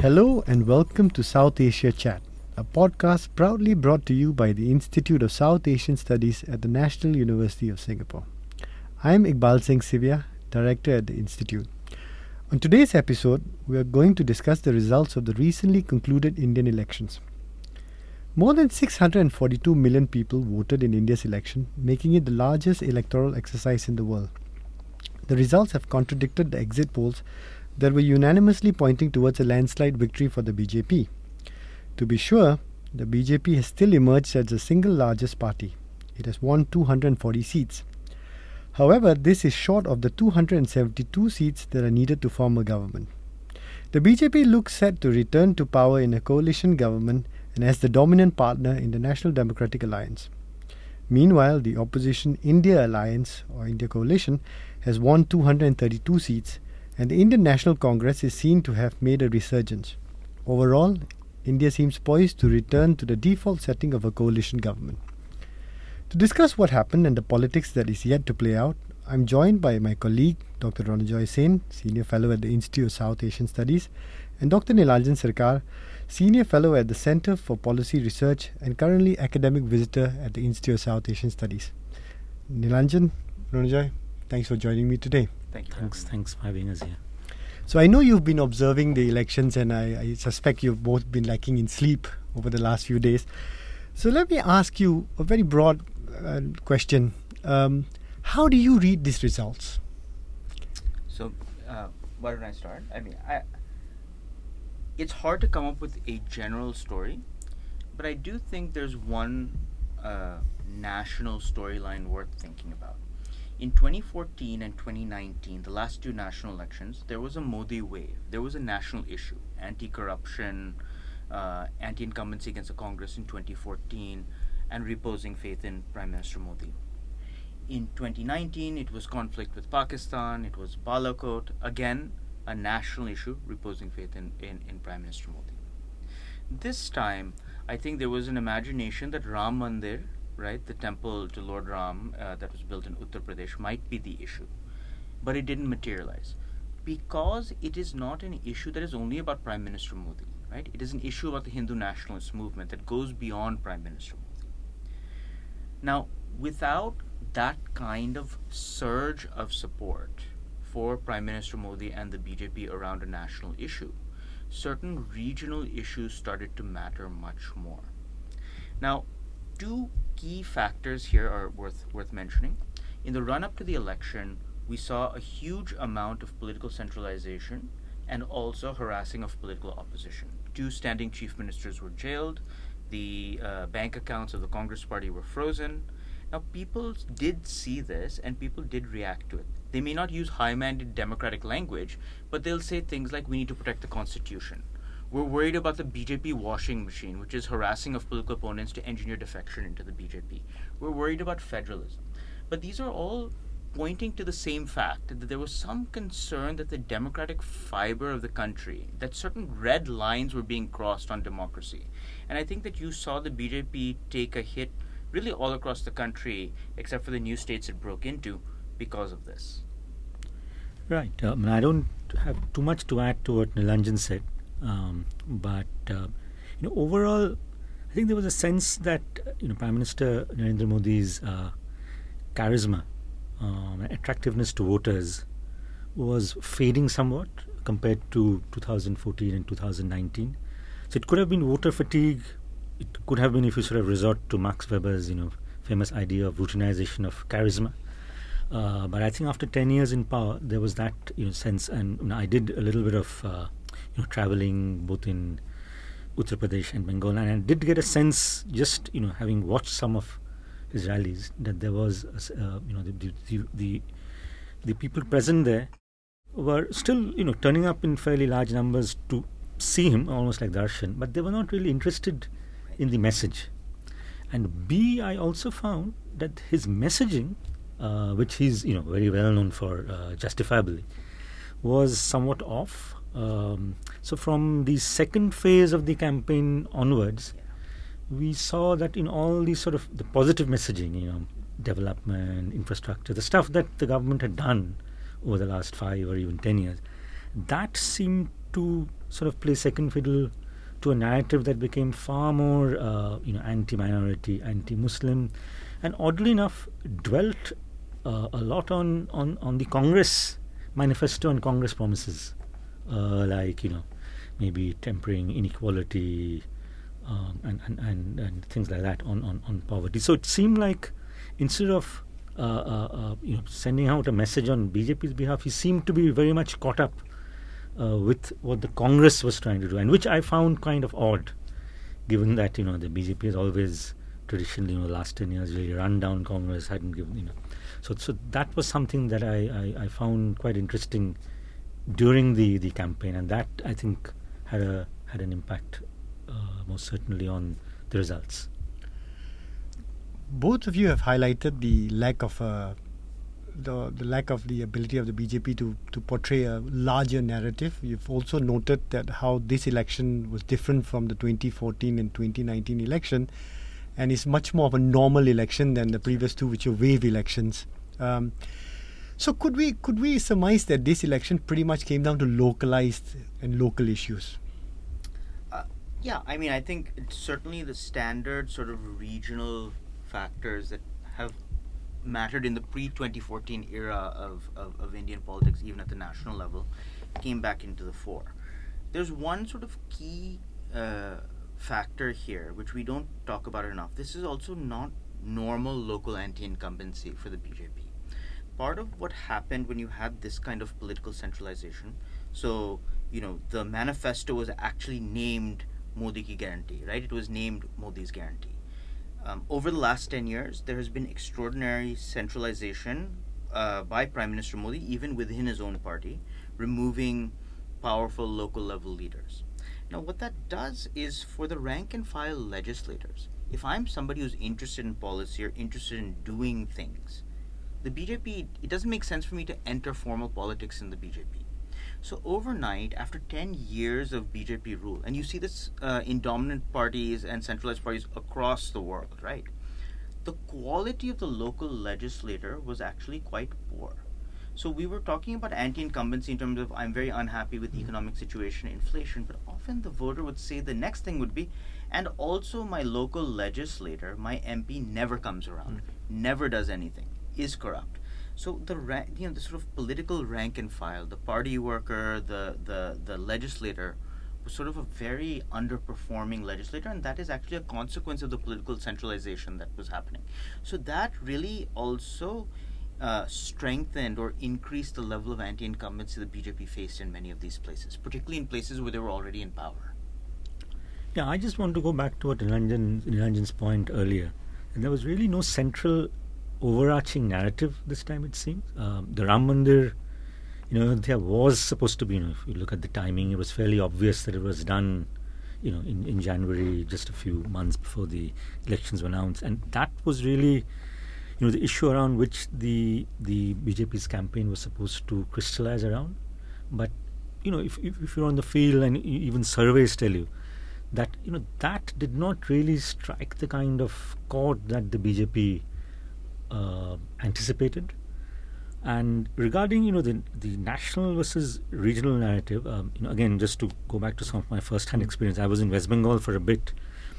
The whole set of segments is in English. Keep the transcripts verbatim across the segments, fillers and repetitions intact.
Hello and welcome to South Asia Chat, a podcast proudly brought to you by the Institute of South Asian Studies at the National University of Singapore. I am Iqbal Singh Sivia, Director at the Institute. On today's episode, we are going to discuss the results of the recently concluded Indian elections. More than six hundred forty-two million people voted in India's election, making it the largest electoral exercise in the world. The results have contradicted the exit polls that were unanimously pointing towards a landslide victory for the B J P. To be sure, the B J P has still emerged as the single largest party. It has won two hundred forty seats. However, this is short of the two hundred seventy-two seats that are needed to form a government. The B J P looks set to return to power in a coalition government and as the dominant partner in the National Democratic Alliance. Meanwhile, the opposition India Alliance, or India Coalition, has won two hundred thirty-two seats, and the Indian National Congress is seen to have made a resurgence. Overall, India seems poised to return to the default setting of a coalition government. To discuss what happened and the politics that is yet to play out, I'm joined by my colleague, Doctor Ronojoy Sen, Senior Fellow at the Institute of South Asian Studies, and Doctor Nilanjan Sarkar, Senior Fellow at the Centre for Policy Research and currently Academic Visitor at the Institute of South Asian Studies. Nilanjan, Ronojoy, thanks for joining me today. Thank you. Thanks, thanks for having us here. So I know you've been observing the elections, and I, I suspect you've both been lacking in sleep over the last few days. So let me ask you a very broad uh, question. Um, how do you read these results? So, uh, why don't I start? I mean, I, it's hard to come up with a general story, but I do think there's one uh, national storyline worth thinking about. In twenty fourteen and twenty nineteen, the last two national elections, there was a Modi wave. There was a national issue, anti-corruption, uh, anti-incumbency against the Congress in twenty fourteen, and reposing faith in Prime Minister Modi. In twenty nineteen, it was conflict with Pakistan, it was Balakot, again, a national issue, reposing faith in, in, in Prime Minister Modi. This time, I think there was an imagination that Ram Mandir, right, the temple to Lord Ram uh, that was built in Uttar Pradesh, might be the issue. But it didn't materialize. Because it is not an issue that is only about Prime Minister Modi, right? It is an issue about the Hindu nationalist movement that goes beyond Prime Minister Modi. Now, without that kind of surge of support for Prime Minister Modi and the B J P around a national issue, certain regional issues started to matter much more. Now, two key factors here are worth worth mentioning. In the run-up to the election, we saw a huge amount of political centralization and also harassing of political opposition. Two standing chief ministers were jailed. The uh, bank accounts of the Congress party were frozen. Now, people did see this and people did react to it. They may not use high-minded democratic language, but they'll say things like, we need to protect the Constitution. We're worried about the B J P washing machine, which is harassing of political opponents to engineer defection into the B J P. We're worried about federalism. But these are all pointing to the same fact, that there was some concern that the democratic fiber of the country, that certain red lines were being crossed on democracy. And I think that you saw the B J P take a hit really all across the country, except for the new states it broke into, because of this. Right. Um, I don't have too much to add to what Nilanjan said. Um, but uh, you know, overall, I think there was a sense that uh, you know Prime Minister Narendra Modi's uh, charisma, um, attractiveness to voters, was fading somewhat compared to two thousand fourteen and two thousand nineteen. So it could have been voter fatigue. It could have been if you sort of resort to Max Weber's you know famous idea of routinization of charisma. Uh, but I think after ten years in power, there was that you know sense, and you know, I did a little bit of. Uh, You know, traveling both in Uttar Pradesh and Bengal, and I did get a sense, just you know, having watched some of his rallies, that there was, uh, you know, the the, the the people present there were still, you know, turning up in fairly large numbers to see him, almost like darshan, but they were not really interested in the message. And B, I also found that his messaging, uh, which he's you know very well known for, uh, justifiably, was somewhat off. Um, so from the second phase of the campaign onwards, we saw that in all these sort of the positive messaging, you know, development, infrastructure, the stuff that the government had done over the last five or even ten years, that seemed to sort of play second fiddle to a narrative that became far more, uh, you know, anti-minority, anti-Muslim, and oddly enough, dwelt uh, a lot on, on, on the Congress manifesto and Congress promises, uh, like, you know, maybe tempering inequality um, and, and, and, and things like that on, on, on poverty. So it seemed like instead of uh, uh, uh, you know, sending out a message on B J P's behalf, he seemed to be very much caught up uh, with what the Congress was trying to do, and which I found kind of odd, given that, you know, the B J P has always traditionally, you know, the last ten years really run down Congress, hadn't given, you know. So, so that was something that I, I, I found quite interesting during the, the campaign, and that, I think, had a had an impact uh, most certainly on the results. Both of you have highlighted the lack of uh, the the lack of the ability of the B J P to to portray a larger narrative. You've also noted that how this election was different from the twenty fourteen and twenty nineteen election, and is much more of a normal election than the previous two, which were wave elections. Um, so could we could we surmise that this election pretty much came down to localized and local issues? Uh, yeah, I mean, I think it's certainly the standard sort of regional factors that have mattered in the pre twenty fourteen era of, of, of Indian politics, even at the national level, came back into the fore. There's one sort of key uh, factor here, which we don't talk about enough. This is also not normal local anti-incumbency for the B J P. Part of what happened when you had this kind of political centralization, so, you know, the manifesto was actually named Modi Ki Guarantee, right? It was named Modi's Guarantee. Um, over the last ten years, there has been extraordinary centralization uh, by Prime Minister Modi, even within his own party, removing powerful local level leaders. Now, what that does is for the rank and file legislators, if I'm somebody who's interested in policy or interested in doing things, the B J P, it doesn't make sense for me to enter formal politics in the B J P. So overnight, after ten years of B J P rule, and you see this uh, in dominant parties and centralized parties across the world, right? The quality of the local legislator was actually quite poor. So we were talking about anti-incumbency in terms of I'm very unhappy with the economic situation, inflation, but often the voter would say the next thing would be, and also my local legislator, my M P never comes around, mm. never does anything, is corrupt. So the ra- you know the sort of political rank and file, the party worker, the, the, the legislator, was sort of a very underperforming legislator, and that is actually a consequence of the political centralization that was happening. So that really also uh, strengthened or increased the level of anti-incumbency the B J P faced in many of these places, particularly in places where they were already in power. Yeah, I just want to go back to what Nilanjan, Nilanjan's point earlier. And there was really no central overarching narrative this time, it seems. Um, the Ram Mandir, you know, there was supposed to be, you know, if you look at the timing, it was fairly obvious that it was done, you know, in, in January, just a few months before the elections were announced. And that was really, you know, the issue around which the the B J P's campaign was supposed to crystallize around. But, you know, if, if, if you're on the field and even surveys tell you that, you know, that did not really strike the kind of chord that the B J P Uh, anticipated. And regarding, you know, the the national versus regional narrative, um, you know, again, just to go back to some of my first-hand experience, I was in West Bengal for a bit,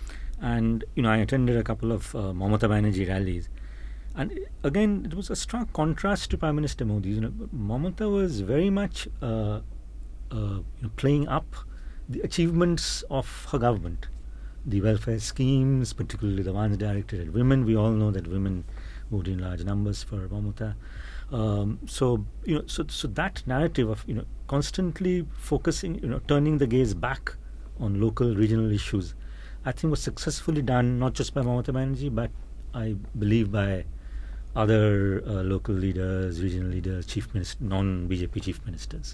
and you know, I attended a couple of uh, Mamata Banerjee rallies, and again, it was a stark contrast to Prime Minister Modi. You know, Mamata was very much uh, uh, you know, playing up the achievements of her government, the welfare schemes, particularly the ones directed at women. We all know that women voted in large numbers for Mamata. Um, so you know, so so that narrative of, you know, constantly focusing, you know, turning the gaze back on local, regional issues, I think was successfully done not just by Mamata Banerjee, but I believe by other uh, local leaders, regional leaders, chief minister, non-B J P chief ministers.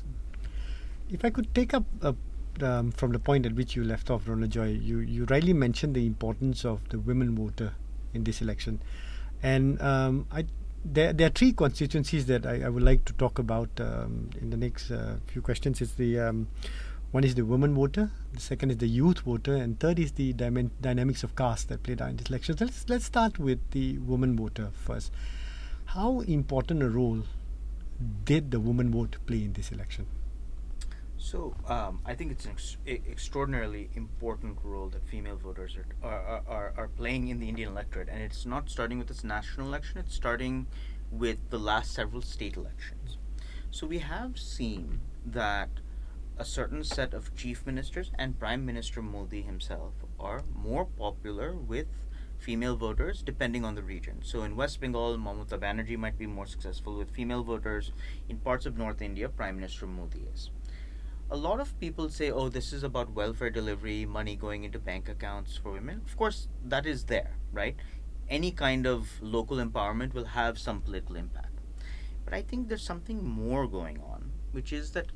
If I could take up uh, um, from the point at which you left off, Ronojoy, you you rightly mentioned the importance of the women voter in this election. And um, I, there, there are three constituencies that I, I would like to talk about um, in the next uh, few questions. It's the um, one is the women voter, the second is the youth voter, and third is the dyma- dynamics of caste that played out in this election. So let's let's start with the women voter first. How important a role did the women vote play in this election? So um, I think it's an ex- e- extraordinarily important role that female voters are, are, are, are playing in the Indian electorate, and it's not starting with this national election, it's starting with the last several state elections. So we have seen that a certain set of chief ministers and Prime Minister Modi himself are more popular with female voters depending on the region. So in West Bengal, Mamata Banerjee might be more successful with female voters. In parts of North India, Prime Minister Modi is. A lot of people say, oh, this is about welfare delivery, money going into bank accounts for women. Of course, that is there, right? Any kind of local empowerment will have some political impact. But I think there's something more going on, which is that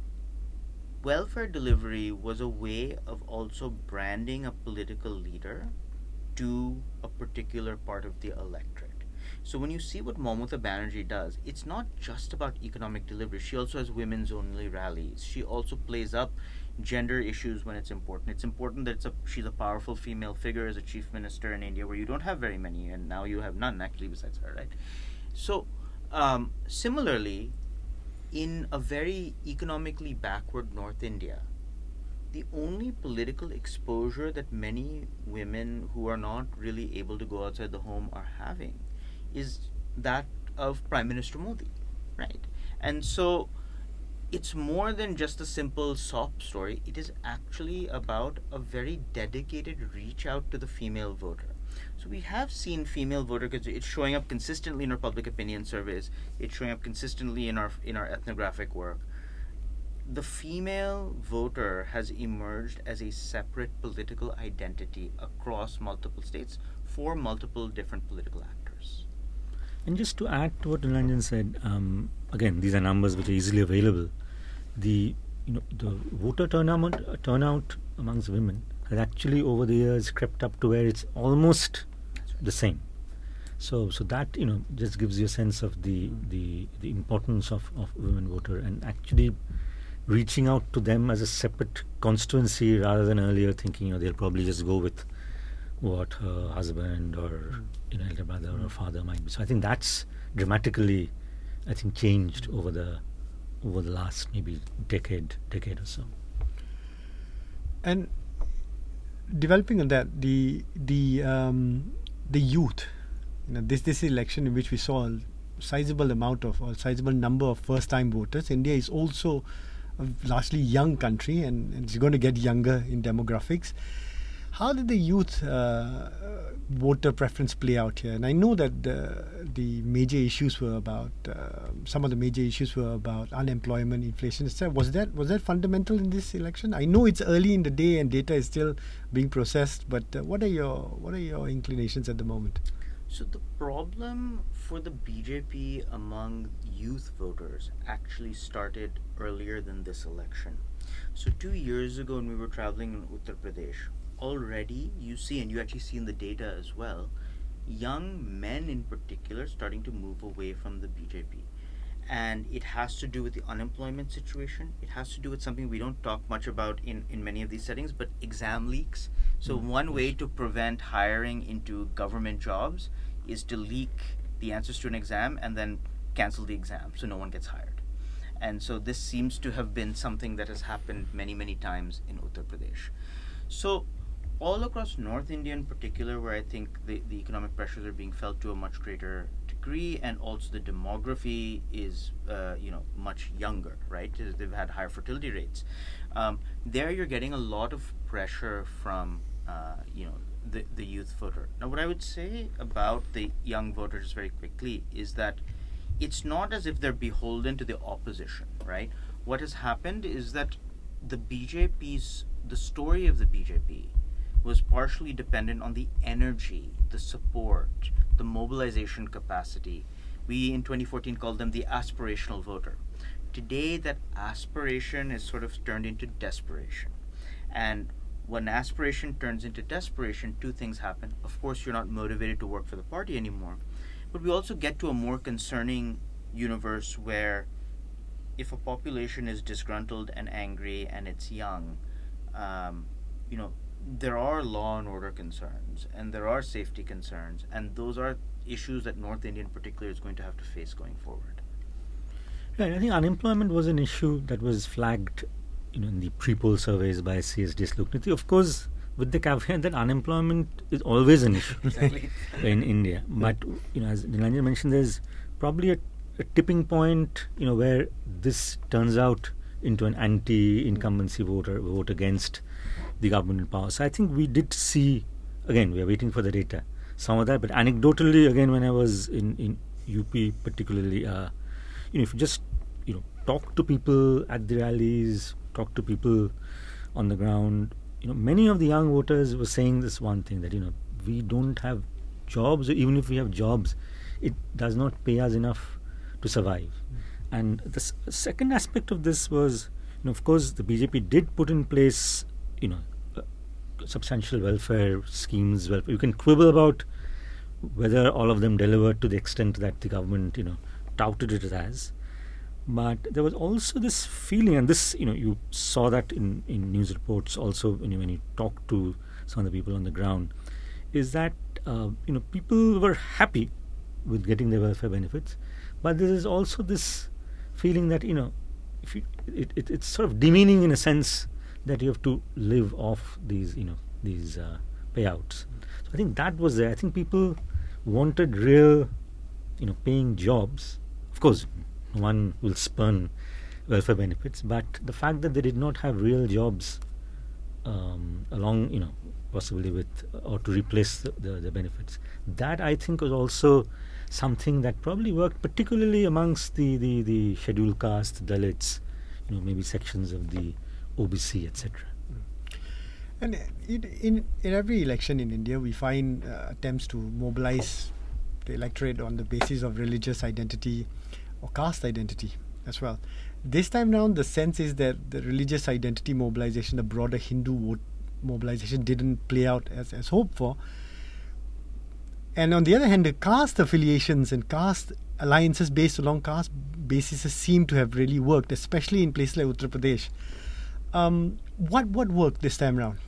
welfare delivery was a way of also branding a political leader to a particular part of the electorate. So when you see what Mamata Banerjee does, it's not just about economic delivery. She also has women's only rallies. She also plays up gender issues when it's important. It's important that it's a, she's a powerful female figure as a chief minister in India, where you don't have very many, and now you have none actually besides her, right? So um, similarly, in a very economically backward North India, the only political exposure that many women who are not really able to go outside the home are having is that of Prime Minister Modi, right? And so it's more than just a simple soap story. It is actually about a very dedicated reach out to the female voter. So we have seen female voter because it's showing up consistently in our public opinion surveys. It's showing up consistently in our in our ethnographic work. The female voter has emerged as a separate political identity across multiple states for multiple different political actors. And just to add to what Nilanjan said, um, again, these are numbers which are easily available. The you know the voter turnout uh, turnout amongst women has actually over the years crept up to where it's almost right. the same. So so that you know just gives you a sense of the the, the importance of, of women voter and actually reaching out to them as a separate constituency rather than earlier thinking you know they'll probably just go with what her husband or mm. you know elder brother mm. or father might be. So I think that's dramatically, I think, changed over the over the last maybe decade decade or so. And developing on that, the the um, the youth, you know, this this election in which we saw a sizable amount of or sizable number of first time voters. India is also a largely young country, and, and it's going to get younger in demographics. How did the youth uh, voter preference play out here? And I know that the, the major issues were about uh, some of the major issues were about unemployment, inflation, et cetera. Was that was that fundamental in this election? I know it's early in the day and data is still being processed, but uh, what are your what are your inclinations at the moment? So the problem for the B J P among youth voters actually started earlier than this election. So two years ago when we were traveling in Uttar Pradesh, already you see, and you actually see in the data as well, young men in particular starting to move away from the B J P. And it has to do with the unemployment situation. It has to do with something we don't talk much about in, in many of these settings, but exam leaks. So mm-hmm. one way to prevent hiring into government jobs is to leak the answers to an exam and then cancel the exam so no one gets hired. And so this seems to have been something that has happened many, many times in Uttar Pradesh. So all across North India in particular, where I think the, the economic pressures are being felt to a much greater degree, and also the demography is uh, you know much younger, right? They've had higher fertility rates. Um, there you're getting a lot of pressure from uh, you know the, the youth voter. Now what I would say about the young voters very quickly is that it's not as if they're beholden to the opposition, right? What has happened is that the B J P's, the story of the B J P was partially dependent on the energy, the support, the mobilization capacity. We in twenty fourteen called them the aspirational voter. Today that aspiration is sort of turned into desperation. And when aspiration turns into desperation, two things happen. Of course, you're not motivated to work for the party anymore, but we also get to a more concerning universe where if a population is disgruntled and angry and it's young, um, you know, there are law and order concerns and there are safety concerns, and those are issues that North India in particular is going to have to face going forward. Right, I think unemployment was an issue that was flagged you know, in the pre-poll surveys by C S D S Lokniti, of course, with the caveat that unemployment is always an issue Exactly. in India. But you know, as Nilanjan mentioned, there's probably a, a tipping point, you know, where this turns out into an anti-incumbency vote or vote against the government in power. So I think we did see, again, we are waiting for the data, some of that. But anecdotally, again, when I was in, in U P particularly, uh, you know, if you just, you know, talk to people at the rallies, talk to people on the ground, you know, many of the young voters were saying this one thing, that, you know, we don't have jobs, or even if we have jobs, it does not pay us enough to survive. Mm. And the s- second aspect of this was, you know, of course, the B J P did put in place, you know, uh, substantial welfare schemes. Welfare. You can quibble about whether all of them delivered to the extent that the government, you know, touted it as. But there was also this feeling, and this, you know, you saw that in, in news reports also when you, when you talk to some of the people on the ground, is that, uh, you know, people were happy with getting their welfare benefits, but there is also this feeling that, you know, if you, it, it, it's sort of demeaning in a sense that you have to live off these, you know, these uh, payouts. So I think that was there. I think people wanted real, you know, paying jobs. Of course, one will spurn welfare benefits, but the fact that they did not have real jobs um, along, you know, possibly with, or to replace the, the, the benefits, that I think was also something that probably worked particularly amongst the, the, the scheduled caste, Dalits, you know, maybe sections of the O B C, et cetera. And in, in in every election in India, we find uh, attempts to mobilize the electorate on the basis of religious identity or caste identity as well. This time round, the sense is that the religious identity mobilization, the broader Hindu vote mobilization, didn't play out as, as hoped for. And on the other hand, the caste affiliations and caste alliances based along caste bases seem to have really worked, especially in places like Uttar Pradesh. Um, what what worked this time round?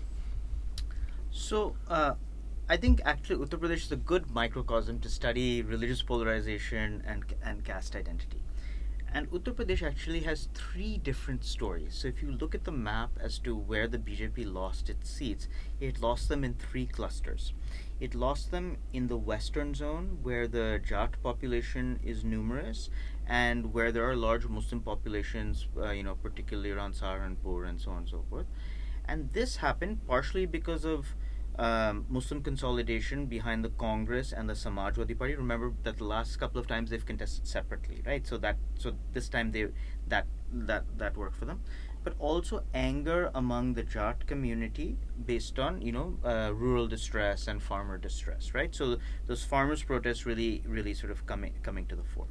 So, uh, I think actually Uttar Pradesh is a good microcosm to study religious polarization and and caste identity. And Uttar Pradesh actually has three different stories. So if you look at the map as to where the B J P lost its seats, it lost them in three clusters. It lost them in the western zone, where the Jat population is numerous and where there are large Muslim populations, uh, you know, particularly around Saharanpur and so on and so forth. And this happened partially because of um, Muslim consolidation behind the Congress and the Samajwadi Party. Remember that the last couple of times they've contested separately, right? So that so this time they that that that worked for them. But also anger among the Jat community based on, you know, uh, rural distress and farmer distress, right? So those farmers' protests really, really sort of coming coming to the fore.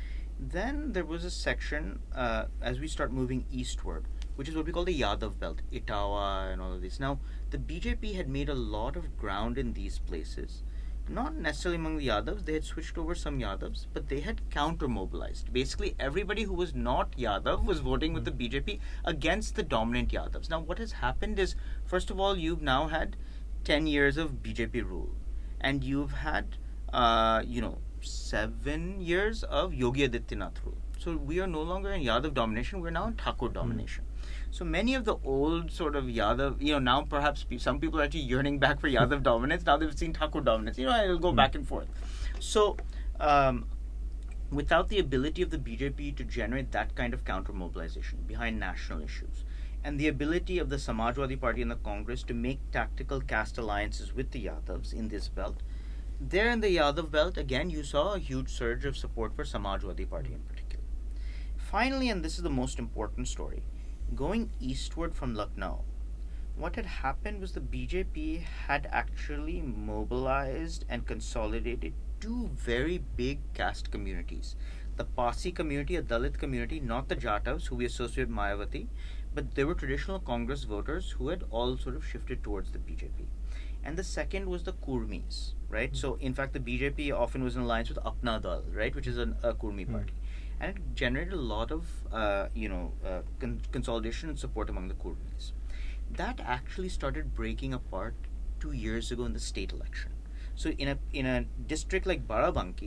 Then there was a section uh, as we start moving eastward, which is what we call the Yadav belt, Itawa and all of these. Now, the B J P had made a lot of ground in these places. Not necessarily among the Yadavs, they had switched over some Yadavs, but they had counter-mobilized. Basically, everybody who was not Yadav was voting with the B J P against the dominant Yadavs. Now, what has happened is, first of all, you've now had ten years of B J P rule, and you've had, uh, you know, seven years of Yogi Adityanath rule. So we are no longer in Yadav domination, we're now in Thakur domination. Mm. So many of the old sort of Yadav, you know, now perhaps pe- some people are actually yearning back for Yadav dominance. Now they've seen Thakur dominance. You know, it'll go mm. back and forth. So um, without the ability of the B J P to generate that kind of counter-mobilization behind national issues, and the ability of the Samajwadi Party and the Congress to make tactical caste alliances with the Yadavs in this belt, there in the Yadav belt, again, you saw a huge surge of support for Samajwadi Party in particular. Finally, and this is the most important story, going eastward from Lucknow, what had happened was the B J P had actually mobilized and consolidated two very big caste communities. The Pasi community, a Dalit community, not the Jatavs who we associate with Mayawati, but they were traditional Congress voters who had all sort of shifted towards the B J P. And the second was the Kurmis, right? Mm. So, in fact, the B J P often was in alliance with Apna Dal, right, which is an, a Kurmi mm. party. And it generated a lot of, uh, you know, uh, con- consolidation and support among the Kurmis. That actually started breaking apart two years ago in the state election. So, in a in a district like Barabanki,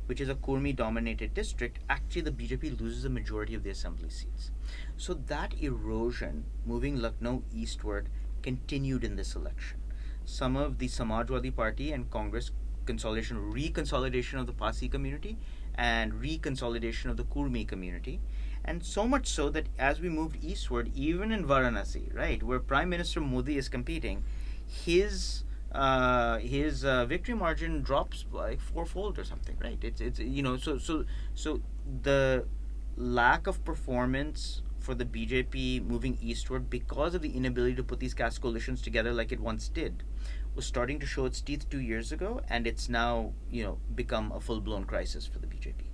which is a Kurmi-dominated district, actually the B J P loses a majority of the assembly seats. So that erosion, moving Lucknow eastward, continued in this election. Some of the Samajwadi Party and Congress consolidation, reconsolidation of the Pasi community and reconsolidation of the Kurmi community. And so much so that as we moved eastward, even in Varanasi, right, where Prime Minister Modi is competing, his uh, his uh, victory margin drops like fourfold or something, right? It's it's you know so so so the lack of performance for the B J P moving eastward because of the inability to put these caste coalitions together like it once did was starting to show its teeth two years ago, and it's now you know become a full-blown crisis for the B J P.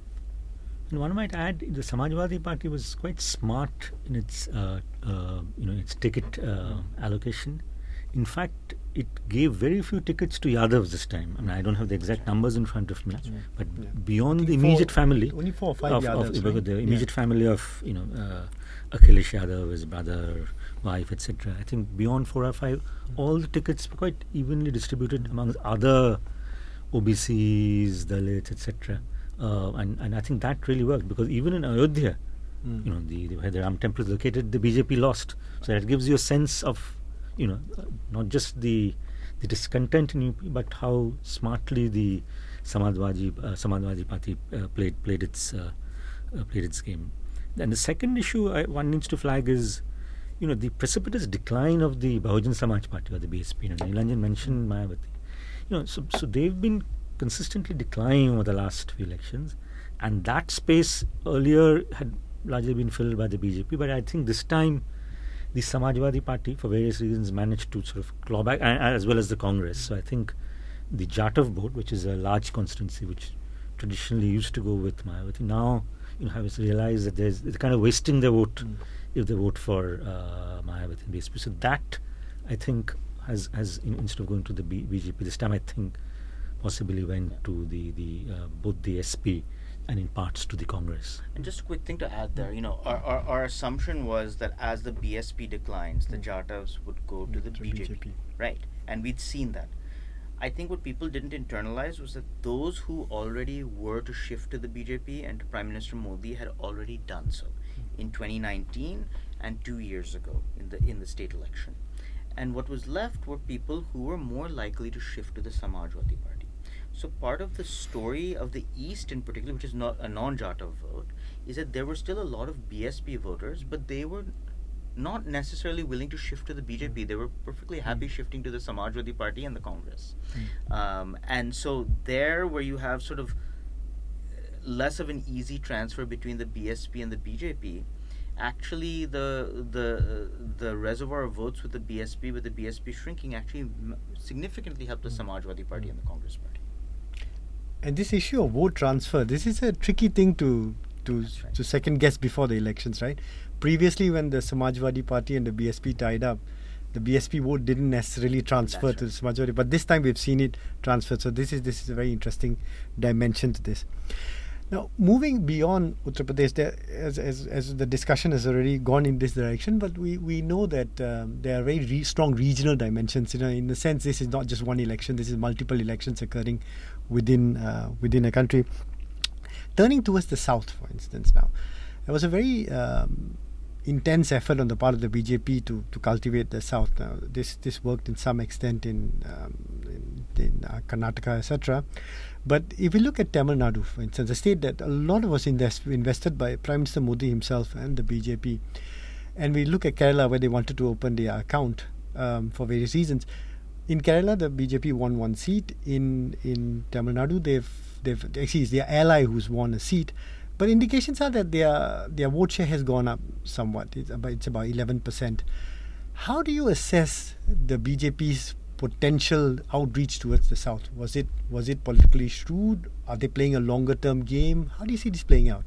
And one might add, the Samajwadi Party was quite smart in its, uh, uh, you know, its ticket uh, allocation. In fact, it gave very few tickets to Yadavs this time. I mean, I don't have the exact numbers in front of me, right. but yeah. beyond the immediate four, family, only four or five of, Yadavs, of, right? the immediate yeah. family of you know uh, Akhilesh Yadav, his brother, wife, et cetera. I think beyond four or five, mm. all the tickets were quite evenly distributed among other O B Cs, Dalits, et cetera. Uh, and, and I think that really worked, because even in Ayodhya, mm. you know, the, the where the Ram temple is located, the B J P lost. So that gives you a sense of, you know, uh, not just the the discontent in U P, but how smartly the Samajwadi uh, Samajwadi Party uh, played played its uh, uh, played its game. And the second issue I, one needs to flag is, you know, the precipitous decline of the Bahujan Samaj Party, or the B S P. You know, Nilanjan mentioned Mayawati. You know, so so they've been consistently declining over the last few elections, and that space earlier had largely been filled by the B J P, but I think this time the Samajwadi Party, for various reasons, managed to sort of claw back, and, as well as the Congress. So I think the Jatav vote, which is a large constituency which traditionally used to go with Mayawati, now you know have realized that there's they're kind of wasting their vote mm. if they vote for uh, Mayawati and B S P. So that I think has has you know, instead of going to the B- BJP this time, I think possibly went yeah. to the the uh, both the S P and in parts to the Congress. And just a quick thing to add there, you know, our our, our assumption was that as the B S P declines, the Jatavs would go to the to B J P, B J P, right? And we'd seen that. I think what people didn't internalize was that those who already were to shift to the B J P and to Prime Minister Modi had already done so in twenty nineteen and two years ago in the in the state election. And what was left were people who were more likely to shift to the Samajwadi Party. So part of the story of the East in particular, which is not a non-Jatav vote, is that there were still a lot of B S P voters, but they were not necessarily willing to shift to the B J P. They were perfectly happy mm. shifting to the Samajwadi Party and the Congress. Mm. Um, and so there where you have sort of less of an easy transfer between the B S P and the B J P, actually the the uh, the reservoir of votes with the B S P, with the B S P shrinking, actually m- significantly helped the Samajwadi Party and the Congress Party. And this issue of vote transfer, this is a tricky thing to to right. to second guess before the elections, right? Previously, when the Samajwadi Party and the B S P tied up, the B S P vote didn't necessarily transfer That's to right. the Samajwadi, but this time we've seen it transfer. So this is this is a very interesting dimension to this. Now, moving beyond Uttar Pradesh, there, as, as as the discussion has already gone in this direction, but we, we know that um, there are very re- strong regional dimensions. You know, in the sense, this is not just one election; this is multiple elections occurring within uh, within a country. Turning towards the south, for instance, now there was a very um, intense effort on the part of the B J P to, to cultivate the south. Now, this this worked in some extent in um, in, in uh, Karnataka, et cetera. But if we look at Tamil Nadu, for instance, a state that a lot was invest, invested by Prime Minister Modi himself and the B J P, and we look at Kerala, where they wanted to open their account um, for various reasons. In Kerala, the B J P won one seat. In in Tamil Nadu, they've they've actually it's their ally who's won a seat. But indications are that their their vote share has gone up somewhat. It's about it's about eleven percent. How do you assess the B J P's potential outreach towards the south? Was it was it politically shrewd? Are they playing a longer term game? How do you see this playing out?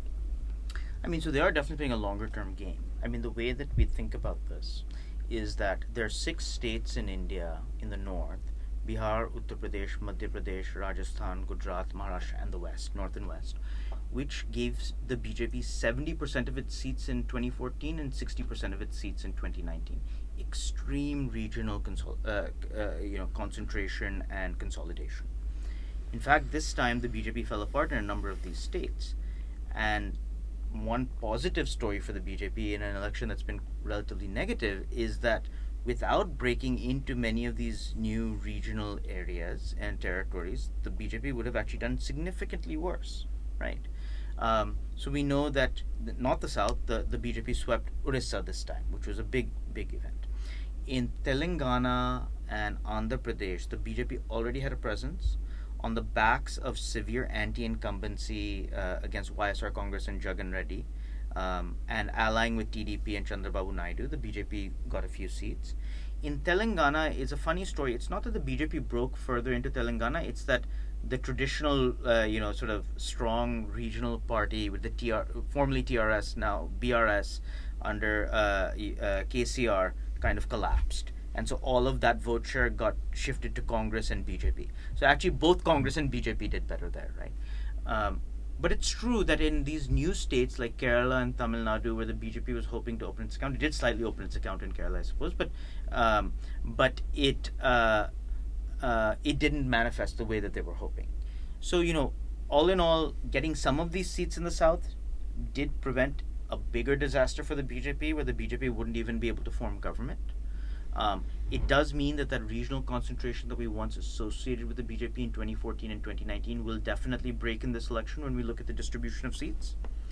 I mean, so they are definitely playing a longer term game. I mean, the way that we think about this is that there are six states in India in the north: Bihar, Uttar Pradesh, Madhya Pradesh, Rajasthan, Gujarat, Maharashtra, and the west, north and west, which gave the B J P seventy percent of its seats in twenty fourteen and sixty percent of its seats in twenty nineteen. Extreme regional consol- uh, uh, you know, concentration and consolidation. In fact, this time the B J P fell apart in a number of these states. And one positive story for the B J P in an election that's been relatively negative is that without breaking into many of these new regional areas and territories, the B J P would have actually done significantly worse, right? Um, so we know that th- not the South, the, the B J P swept Orissa this time, which was a big, big event. In Telangana and Andhra Pradesh, the B J P already had a presence on the backs of severe anti-incumbency uh, against Y S R Congress and Jagan Reddy, um, and allying with T D P and Chandrababu Naidu, the B J P got a few seats. In Telangana, it's a funny story. It's not that the B J P broke further into Telangana, it's that the traditional, uh, you know, sort of strong regional party with the T R, formerly T R S, now B R S, under uh, uh, K C R, kind of collapsed. And so all of that vote share got shifted to Congress and B J P. So actually both Congress and B J P did better there, right? Um, but it's true that in these new states like Kerala and Tamil Nadu, where the B J P was hoping to open its account, it did slightly open its account in Kerala, I suppose, but um, but it uh, uh, it didn't manifest the way that they were hoping. So, you know, all in all, getting some of these seats in the South did prevent a bigger disaster for the B J P, where the B J P wouldn't even be able to form government. Um, it does mean that that regional concentration that we once associated with the B J P in twenty fourteen and twenty nineteen will definitely break in this election when we look at the distribution of seats.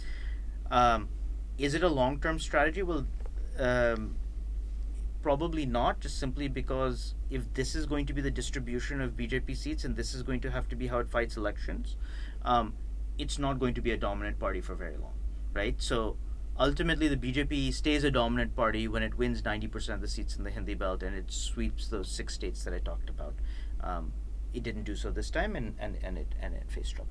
Um, is it a long-term strategy? Well, um, probably not, just simply because if this is going to be the distribution of B J P seats and this is going to have to be how it fights elections, um, it's not going to be a dominant party for very long, right? So ultimately, the B J P stays a dominant party when it wins ninety percent of the seats in the Hindi belt and it sweeps those six states that I talked about. Um, it didn't do so this time, and, and, and it and it faced trouble.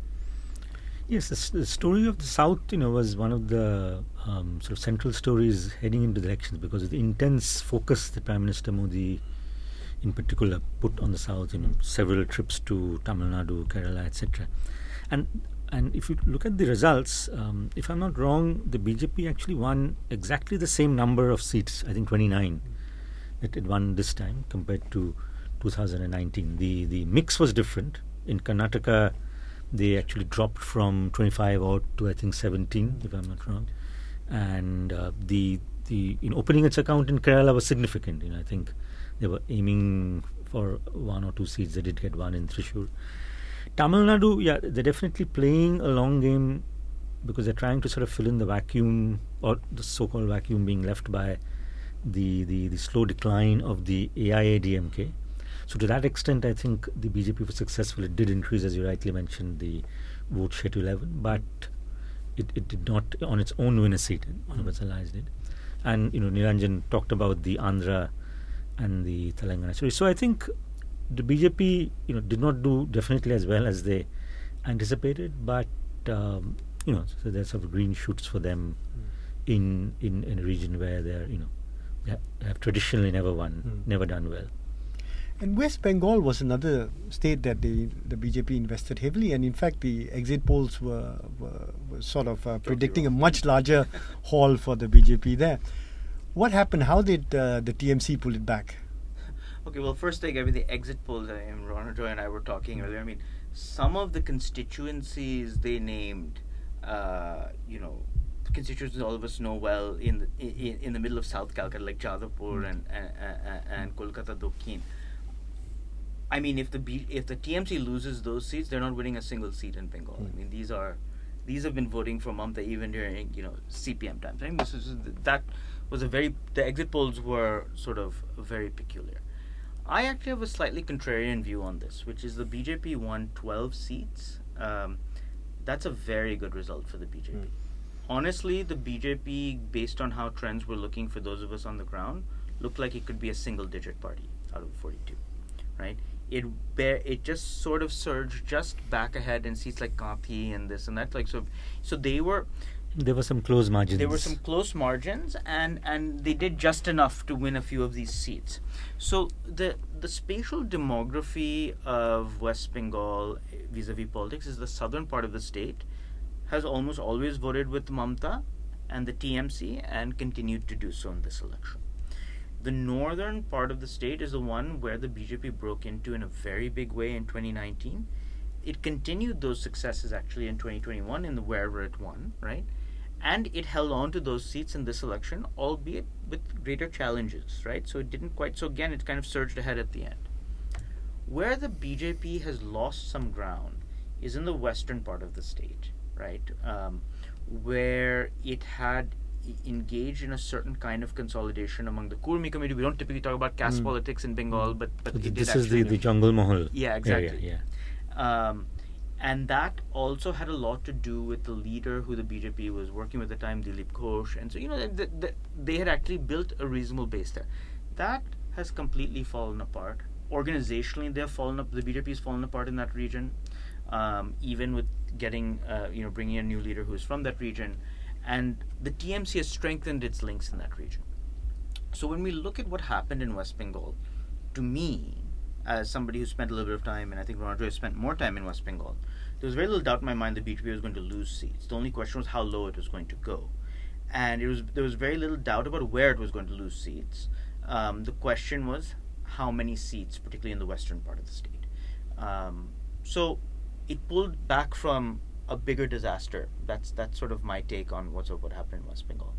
Yes, the, the story of the South, you know, was one of the um, sort of central stories heading into the elections because of the intense focus that Prime Minister Modi, in particular, put on the South. You know, several trips to Tamil Nadu, Kerala, et cetera. And And if you look at the results, um, if I'm not wrong, the B J P actually won exactly the same number of seats, I think twenty-nine, that it won this time compared to two thousand nineteen. The the mix was different. In Karnataka, they actually dropped from twenty-five out to I think seventeen, if I'm not wrong. And uh, the the in opening its account in Kerala was significant. You know, I think they were aiming for one or two seats. They did get one in Thrissur. Tamil Nadu, yeah, they're definitely playing a long game because they're trying to sort of fill in the vacuum, or the so-called vacuum being left by the, the, the slow decline of the A I A D M K. So to that extent, I think the B J P was successful. It did increase, as you rightly mentioned, the vote share to eleven, but it, it did not on its own win a seat. One of its allies did. And, you know, Nilanjan talked about the Andhra and the Telangana story. So I think the B J P, you know, did not do definitely as well as they anticipated, but um, you know, so there's sort of green shoots for them mm. in, in in a region where they're, you know, they have, they have traditionally never won, mm. never done well. And West Bengal was another state that the the B J P invested heavily, and in fact, the exit polls were were, were sort of uh, predicting a much larger haul for the B J P there. What happened? How did uh, the T M C pull it back? Okay, well, first thing, I mean, the exit polls, I mean, Ronojoy and I were talking earlier, I mean, some of the constituencies they named, uh, you know, constituencies all of us know well in the, in, in the middle of South Calcutta, like Jadavpur mm. and, and, and, and Kolkata Dokhin. I mean, if the B, if the T M C loses those seats, they're not winning a single seat in Bengal. Mm. I mean, these are, these have been voting for Mamata even during, you know, C P M times. I mean, this is, that was a very, the exit polls were sort of very peculiar. I actually have a slightly contrarian view on this, which is the B J P won twelve seats. Um, that's a very good result for the B J P. Mm. Honestly, the B J P, based on how trends were looking for those of us on the ground, looked like it could be a single-digit party out of the forty-two, right? It bear, it just sort of surged just back ahead in seats like Kathi and this and that. Like so, so they were. There were some close margins. There were some close margins, and, and they did just enough to win a few of these seats. So the the spatial demography of West Bengal vis-a-vis politics is the southern part of the state has almost always voted with Mamata and the T M C and continued to do so in this election. The northern part of the state is the one where the B J P broke into in a very big way in twenty nineteen, it continued those successes actually in twenty twenty-one in the wherever it won, right? And it held on to those seats in this election, albeit with greater challenges, right? So it didn't quite. So again, it kind of surged ahead at the end. Where the B J P has lost some ground is in the western part of the state, right? Um, where it had engaged in a certain kind of consolidation among the Kurmi community. We don't typically talk about caste Mm. politics in Bengal, but but So it th- did this is the, actually- the Jungle Mahal. Yeah, exactly. area, yeah. Um, and that also had a lot to do with the leader who the B J P was working with at the time, Dilip Ghosh. And so, you know, th- th- they had actually built a reasonable base there. That has completely fallen apart. Organizationally, they've fallen up. The B J P has fallen apart in that region, um, even with getting, uh, you know, bringing a new leader who's from that region. And the T M C has strengthened its links in that region. So when we look at what happened in West Bengal, to me, as somebody who spent a little bit of time, and I think Ronojoy spent more time in West Bengal, there was very little doubt in my mind that B J P was going to lose seats. The only question was how low it was going to go. And it was there was very little doubt about where it was going to lose seats. Um, the question was how many seats, particularly in the western part of the state. Um, so it pulled back from a bigger disaster. That's that's sort of my take on what's what happened in West Bengal.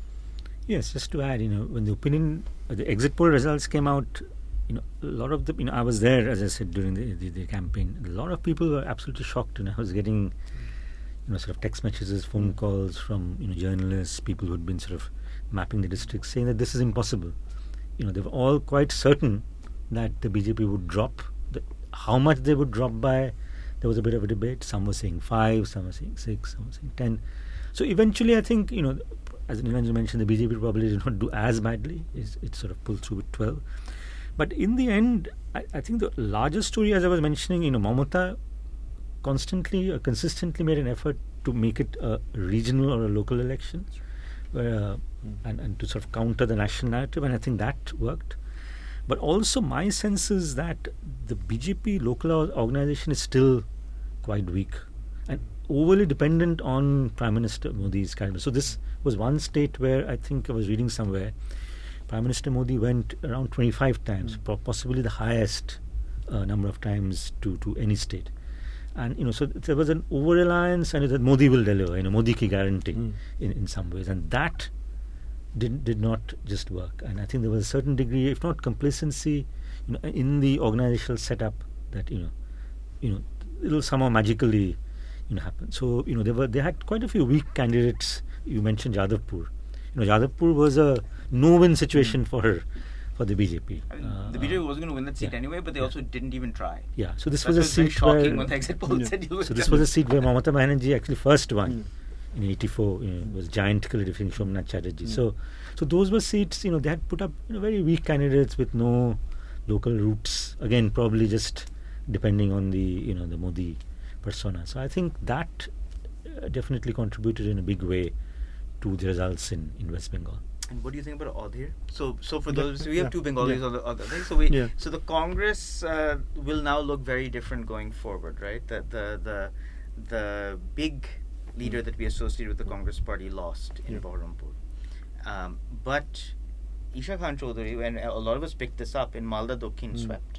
Yes, just to add, you know, when the opinion, uh, the exit poll results came out, you know, a lot of the, you know, I was there, as I said, during the, the, the campaign. A lot of people were absolutely shocked, and I was getting, you know, sort of text messages, phone calls from, you know, journalists, people who had been sort of mapping the districts, saying that this is impossible. You know, they were all quite certain that the B J P would drop. The, how much they would drop by, there was a bit of a debate. Some were saying five, some were saying six, some were saying ten. So eventually, I think, you know, as Nilanjan mentioned, the B J P probably did not do as badly. It's, it sort of pulled through with twelve. But in the end, I, I think the larger story, as I was mentioning, you know, Mamata constantly or consistently made an effort to make it a regional or a local election, where, uh, mm. and, and to sort of counter the national narrative, and I think that worked. But also my sense is that the B J P local organization is still quite weak and overly dependent on Prime Minister Modi's cabinet. So this was one state where I think I was reading somewhere, Prime Minister Modi went around twenty-five times, mm. possibly the highest uh, number of times to, to any state. And, you know, so there was an over-reliance, and that Modi will deliver, you know, Modi ki guarantee mm. in, in some ways. And that did did not just work. And I think there was a certain degree, if not complacency, you know, in the organizational setup that, you know, you know, it'll somehow magically, you know, happen. So, you know, there were they had quite a few weak candidates. You mentioned Jadavpur. You know, Jadavpur was a no-win situation mm. for her, for the B J P. I mean, uh, the B J P wasn't going to win that seat yeah. anyway, but they yeah. also didn't even try. Yeah, so this That was a was seat very shocking where when the exit poll yeah. said you were so this was a seat where Mamata Banerjee actually first won Mm. in eighty-four. You know, was giantly defeating Somnath Chatterjee. Mm. So, so those were seats. You know, they had put up, you know, very weak candidates with no local roots. Again, probably just depending on the, you know, the Modi persona. So I think that uh, definitely contributed in a big way to the results in, in West Bengal. And what do you think about Audhir? So, so for Yeah, those, so we have yeah, two Bengalis yeah. on the other thing. So we, Yeah. so the Congress uh, will now look very different going forward, right? The the the the big leader Mm. that we associate with the Congress Party lost in Yeah. Baharampur, um, but Isha Khan Chaudhary, and a lot of us picked this up, in Malda Dokhin Mm. swept.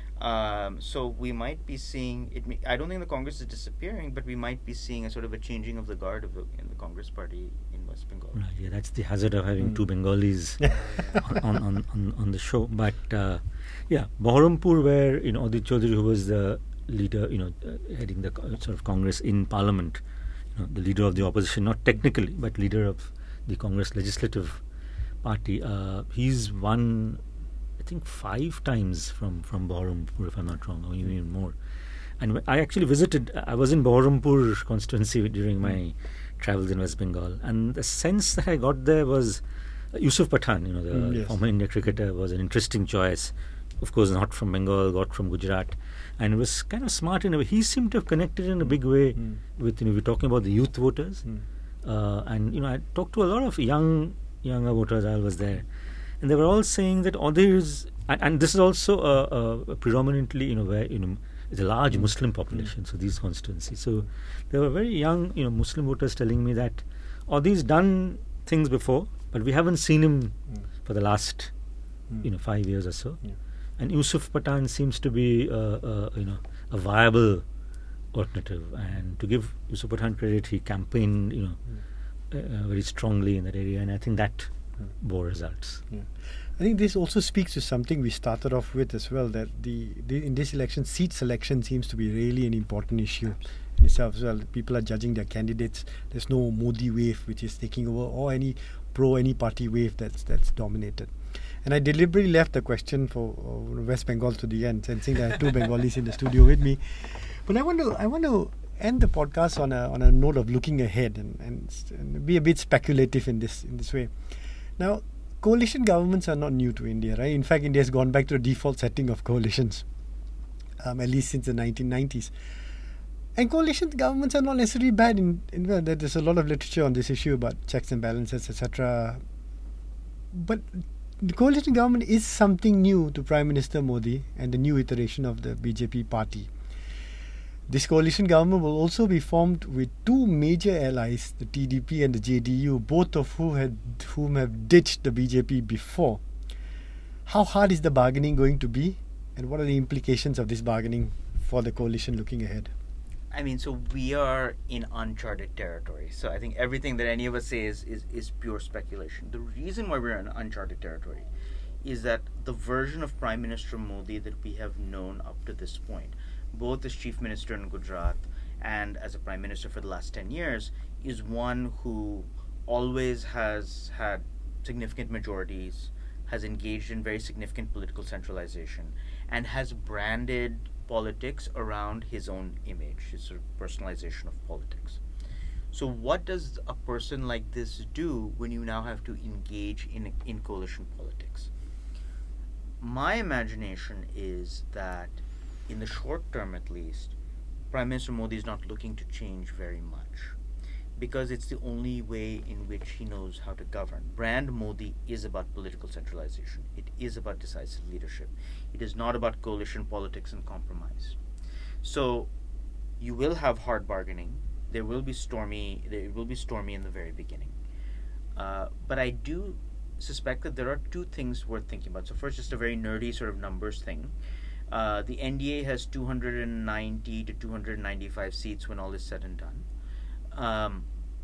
Um, so we might be seeing it. May, I don't think the Congress is disappearing, but we might be seeing a sort of a changing of the guard of the, in the Congress Party in West Bengal. Right, yeah, that's the hazard of having Mm. two Bengalis on, on, on, on the show. But uh, yeah, Baharampur, where, you know, Adit Chaudhary, who was the leader, you know, uh, heading the co- sort of Congress in Parliament, you know, the leader of the opposition, not technically, but leader of the Congress Legislative Party, uh, he's won, I think, five times from, from Baharampur, if I'm not wrong, or even more. And I actually visited, I was in Baharampur constituency during my travels in West Bengal, and the sense that I got there was uh, Yusuf Pathan, you know, the Mm, yes. former India cricketer, was an interesting choice. Of course, not from Bengal, got from Gujarat, and was kind of smart in a way. He seemed to have connected in a big way Mm. with, you know, we're talking about the youth voters, Mm. uh, and, you know, I talked to a lot of young, younger voters. I was there, and they were all saying that others, and, and this is also a, a, a predominantly, you know, where, you know, it's a large Mm. Muslim population, so these constituencies. So there were very young, you know, Muslim voters telling me that Odhi's done things before, but we haven't seen him Mm. for the last, Mm. you know, five years or so. Yeah. And Yusuf Pathan seems to be, uh, uh, you know, a viable alternative. And to give Yusuf Pathan credit, he campaigned, you know, Mm. uh, uh, very strongly in that area, and I think that Mm. bore results. Yeah. I think this also speaks to something we started off with as well, that the, the in this election, seat selection seems to be really an important issue in itself as well. People are judging their candidates. There's no Modi wave which is taking over, or any pro any party wave that's that's dominated. And I deliberately left the question for uh, West Bengal to the end, sensing there are two Bengalis in the studio with me. But I want to I want to end the podcast on a on a note of looking ahead and, and, and be a bit speculative in this in this way. Now, coalition governments are not new to India, right? In fact, India has gone back to the default setting of coalitions, um, at least since the nineteen nineties. And coalition governments are not necessarily bad. In, in well, there's a lot of literature on this issue about checks and balances, et cetera. But the coalition government is something new to Prime Minister Modi and the new iteration of the B J P party. This coalition government will also be formed with two major allies, the T D P and the J D U, both of whom had whom have ditched the B J P before. How hard is the bargaining going to be, and what are the implications of this bargaining for the coalition looking ahead? I mean, so we are in uncharted territory. So I think everything that any of us say is, is, is pure speculation. The reason why we're in uncharted territory is that the version of Prime Minister Modi that we have known up to this point, both as Chief Minister in Gujarat and as a Prime Minister for the last ten years, is one who always has had significant majorities, has engaged in very significant political centralization, and has branded politics around his own image, his sort of personalization of politics. So what does a person like this do when you now have to engage in, in coalition politics? My imagination is that in the short term at least, Prime Minister Modi is not looking to change very much, because it's the only way in which he knows how to govern. Brand Modi is about political centralization. It is about decisive leadership. It is not about coalition politics and compromise. So you will have hard bargaining. There will be stormy. There will be stormy in the very beginning. Uh, but I do suspect that there are two things worth thinking about. So first, just a very nerdy sort of numbers thing. Uh, the N D A has two hundred ninety to two hundred ninety-five seats when all is said and done. Um,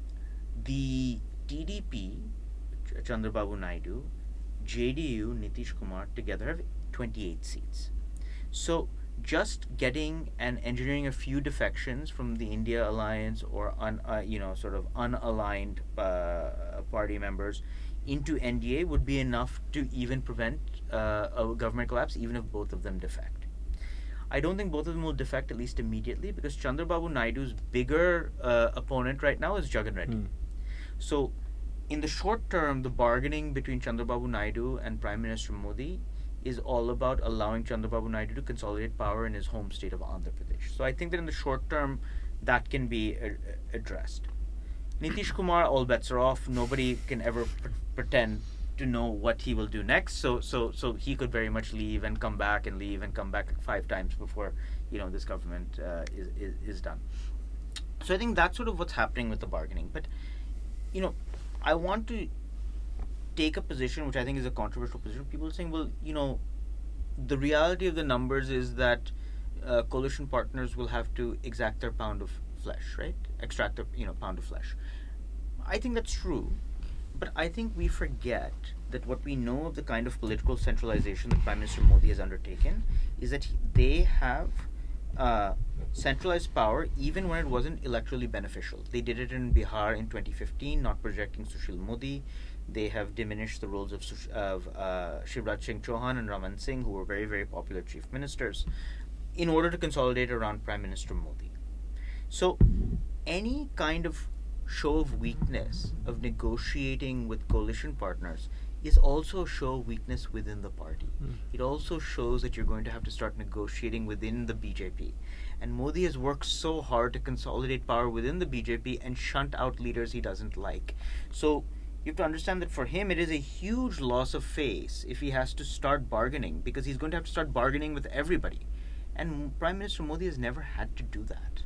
the T D P, Ch- Chandrababu Naidu, J D U, Nitish Kumar together have twenty-eight seats. So just getting and engineering a few defections from the India alliance or un, uh, you know sort of unaligned uh, party members into N D A would be enough to even prevent uh, a government collapse, even if both of them defect. I don't think both of them will defect, at least immediately, because Chandrababu Naidu's bigger uh, opponent right now is Jagan Reddy. Mm. So, in the short term, the bargaining between Chandrababu Naidu and Prime Minister Modi is all about allowing Chandrababu Naidu to consolidate power in his home state of Andhra Pradesh. So, I think that in the short term, that can be a- addressed. Nitish Kumar, all bets are off. Nobody can ever pr- pretend to know what he will do next. So, so, so he could very much leave and come back and leave and come back five times before, you know, this government uh, is, is is done. So, I think that's sort of what's happening with the bargaining. But, you know, I want to take a position which I think is a controversial position. People are saying, well, you know, the reality of the numbers is that uh, coalition partners will have to exact their pound of flesh, right? Extract their, you know, pound of flesh. I think that's true. But I think we forget that what we know of the kind of political centralization that Prime Minister Modi has undertaken is that he, they have uh, centralized power even when it wasn't electorally beneficial. They did it in Bihar in twenty fifteen, not projecting Sushil Modi. They have diminished the roles of, Sush- of uh, Shivraj Singh Chauhan and Raman Singh, who were very, very popular chief ministers, in order to consolidate around Prime Minister Modi. So any kind of show of weakness of negotiating with coalition partners is also a show of weakness within the party. Mm. It also shows that you're going to have to start negotiating within the B J P. And Modi has worked so hard to consolidate power within the B J P and shunt out leaders he doesn't like. So you have to understand that for him it is a huge loss of face if he has to start bargaining, because he's going to have to start bargaining with everybody. And Prime Minister Modi has never had to do that.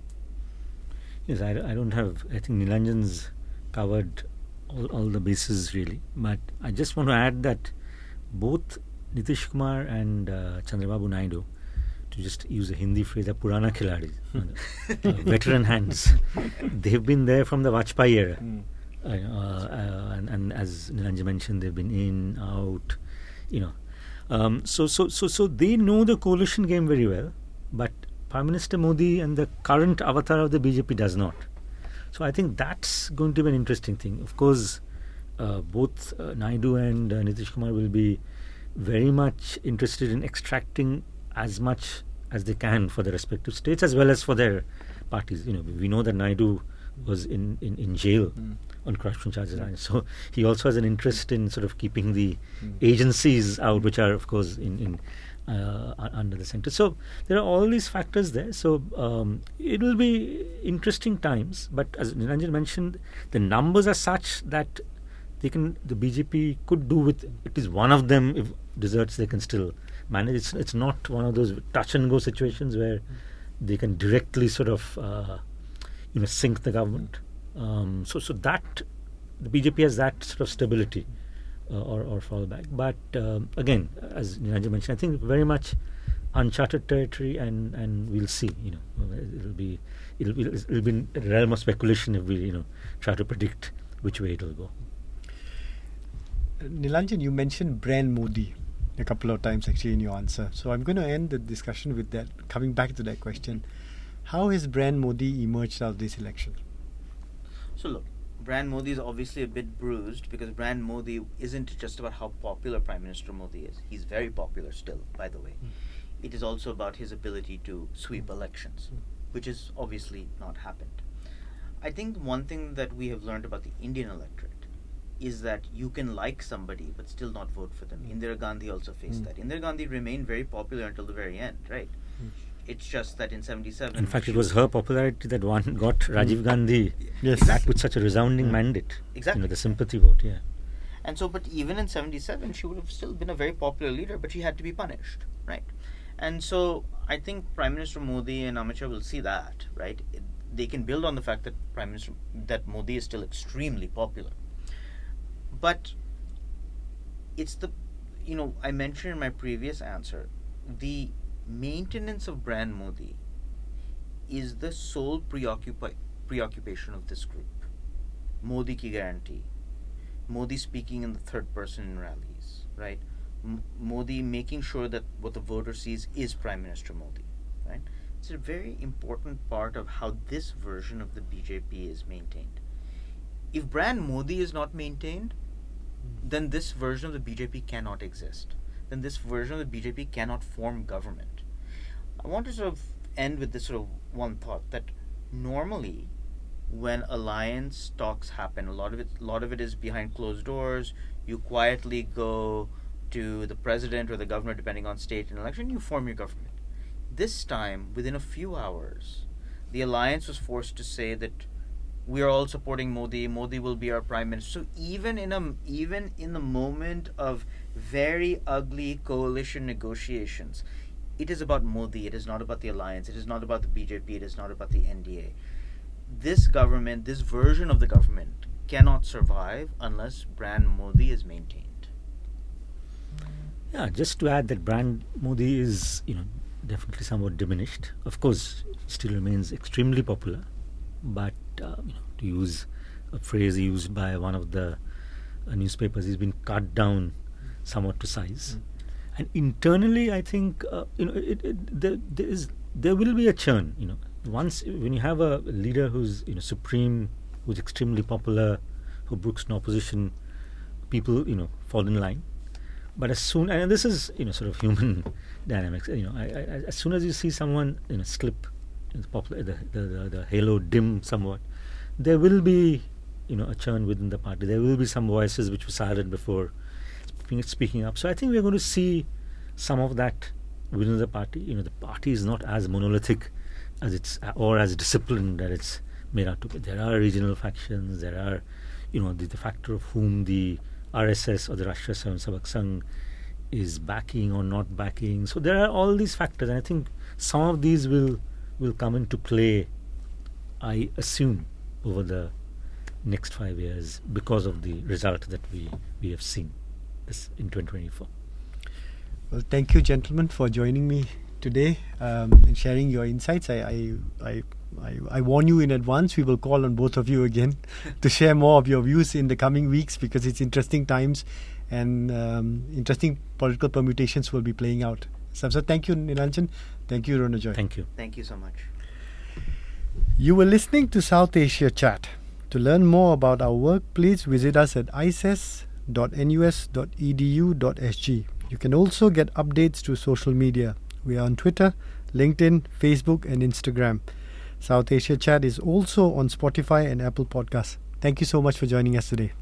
Yes, I, I don't have. I think Nilanjan's covered all, all the bases really. But I just want to add that both Nitish Kumar and uh, Chandrababu Naidu to just use a Hindi phrase, are Purana Khiladi, uh, veteran hands. They've been there from the Vajpayee era. Mm. Uh, uh, and, and as Nilanjan mentioned, they've been in, out, you know. Um, so, so, so, so they know the coalition game very well, but Prime Minister Modi and the current avatar of the B J P does not. So I think that's going to be an interesting thing. Of course, uh, both uh, Naidu and uh, Nitish Kumar will be very much interested in extracting as much as they can for the respective states as well as for their parties. You know, we know that Naidu was in, in, in jail mm. on corruption charges. Mm. So he also has an interest in sort of keeping the mm. agencies out, which are, of course, in, in uh, under the center. So there are all these factors there. So um, it will be interesting times. But as Nilanjan mentioned, the numbers are such that they can, the B J P could do with at least one of them. If deserts, they can still manage. It's, it's not one of those touch and go situations where mm. they can directly sort of uh, you know, sink the government. Um, so, so that the B J P has that sort of stability uh, or, or fallback. But um, again, as Nilanjan mentioned, I think very much uncharted territory, and, and we'll see. You know, it'll be it'll, it'll, it'll be a realm of speculation if we you know try to predict which way it'll go. Nilanjan, you mentioned brand Modi a couple of times actually in your answer. So I'm going to end the discussion with that. Coming back to that question. How has brand Modi emerged out of this election? So look, brand Modi is obviously a bit bruised because brand Modi isn't just about how popular Prime Minister Modi is. He's very popular still, by the way. Mm. It is also about his ability to sweep mm. elections, mm. which has obviously not happened. I think one thing that we have learned about the Indian electorate is that you can like somebody but still not vote for them. Mm. Indira Gandhi also faced mm. that. Indira Gandhi remained very popular until the very end, right? Mm. It's just that in seventy-seven... In fact, it was her popularity that one got Rajiv Gandhi yes. back with such a resounding yeah. mandate. Exactly. You know, the sympathy vote, yeah. And so, but even in seventy-seven, she would have still been a very popular leader, but she had to be punished, right? And so, I think Prime Minister Modi and Amit Shah will see that, right? It, they can build on the fact that Prime Minister, that Modi is still extremely popular. But it's the, you know, I mentioned in my previous answer, the maintenance of brand Modi is the sole preoccupi- preoccupation of this group. Modi ki guarantee. Modi speaking in the third person in rallies, right? M- Modi making sure that what the voter sees is Prime Minister Modi, right? It's a very important part of how this version of the B J P is maintained. If brand Modi is not maintained, then this version of the B J P cannot exist. Then this version of the B J P cannot form government. I want to sort of end with this sort of one thought that normally when alliance talks happen, a lot of it, a lot of it is behind closed doors. You quietly go to the president or the governor, depending on state and election, you form your government. This time, within a few hours, the alliance was forced to say that we are all supporting Modi. Modi will be our prime minister. So even in a even in the moment of very ugly coalition negotiations, it is about Modi. It is not about the alliance. It is not about the B J P. It is not about the N D A. This government, this version of the government, cannot survive unless brand Modi is maintained. Yeah, just to add that brand Modi is, you know, definitely somewhat diminished. Of course, still remains extremely popular. But uh, you know, to use a phrase used by one of the uh, newspapers, he's been cut down somewhat to size. Mm. And internally, I think uh, you know it, it, there, there is there will be a churn. You know, once when you have a leader who's you know supreme, who's extremely popular, who brooks no opposition, people you know fall in line. But as soon and this is you know sort of human dynamics. You know, I, I, as soon as you see someone you know slip. The, popular, the, the, the, the halo dim somewhat, there will be you know a churn within the party. There will be some voices which were silent before speaking, speaking up. So I think we're going to see some of that within the party. You know, the party is not as monolithic as it's or as disciplined that it's made out to be. There are regional factions. There are you know the, the factor of whom the R S S or the Rashtriya Swayamsevak Sangh is backing or not backing. So there are all these factors, and I think some of these will. will come into play, I assume, over the next five years because of the result that we, we have seen this in twenty twenty-four. Well, thank you, gentlemen, for joining me today um, and sharing your insights. I, I, I, I, I warn you in advance, we will call on both of you again to share more of your views in the coming weeks, because it's interesting times and um, interesting political permutations will be playing out. So, so thank you, Nilanjan. Thank you, Ronojoy. Thank you. Thank you so much. You were listening to South Asia Chat. To learn more about our work, please visit us at i c e s dot n u s dot e d u dot s g. You can also get updates through social media. We are on Twitter, LinkedIn, Facebook and Instagram. South Asia Chat is also on Spotify and Apple Podcasts. Thank you so much for joining us today.